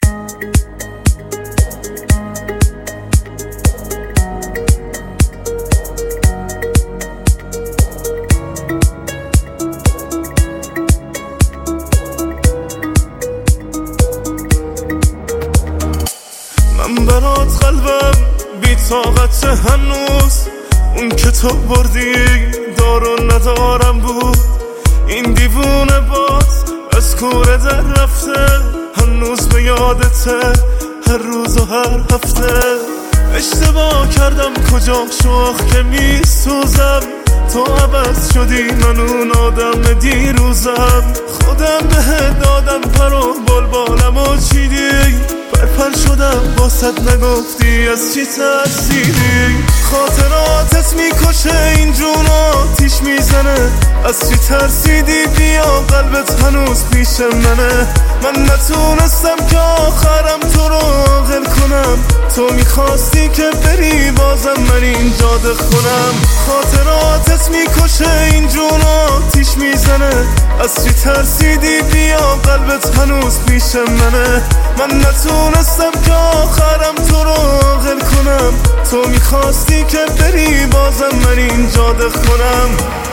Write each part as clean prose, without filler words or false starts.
من برات قلبم بی طاقت هنوز، اون که تو بردی دار و ندارم بود. این دیوونه باز از کوره در رفته، هنوز به یادته هر روز و هر هفته. اشتباه کردم کجا شوخ که می سوزم، تو عوض شدی من اون آدم دیروزم. خودم بهت دادم پر و بلبالم و چیدی، پر شدم باست نگفتی از چی ترسیدی. خاطراتت میکشه این جون آتیش میزنه، از چی ترسیدی بیا قلبت هنوز پیش منه. من نتونستم که آخرم تو رو عاقل کنم، تو میخواستی که بری بازم من اینجا دخونم. خاطراتت میکشه این جون آتیش میزنه، از چی ترسیدی بیا قلبت هنوز پیش منه. من نتونستم که آخرم تو رو عاقل کنم، تو میخواستی که بری بازم من اینجا دخونم.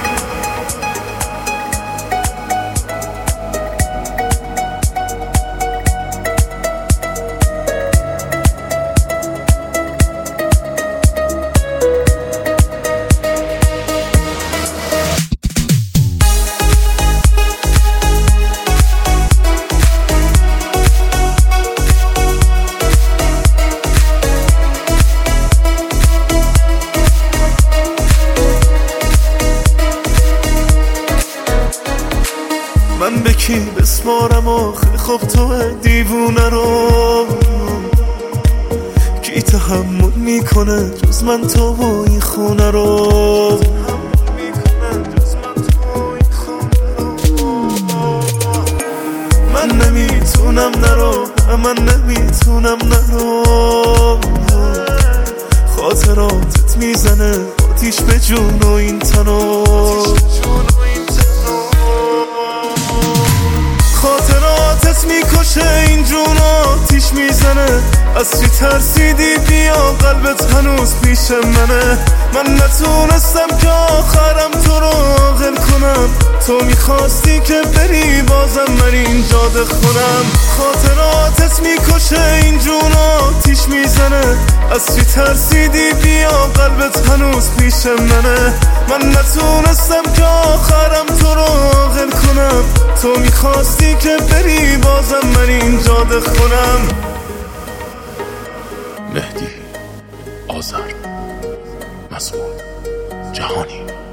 من به کی بسپارم آخه خب تو دیوونه رو، کی تحمل میکنه جز من تو و این خونه رو. من نمیتونم نرو، من نمیتونم نرو. خاطراتت میزنه آتیش به جون و این تنو. خاطراتت میکشه این جون آتیش میزنه، از چی ترسیدی بیا قلبت هنوز پیش منه. من نتونستم که آخرم تو رو عاقل کنم، تو میخواستی که بری بازم من اینجا دخونم. خاطراتت میکشه این جون آتیش میزنه، از چی ترسیدی بیا قلبت هنوز پیش منه. من نتونستم که آخرم تو رو عاقل کنم، تو میخواستی که بری بازم من اینجا دخونم. مهدی آذر، مسعود جهانی.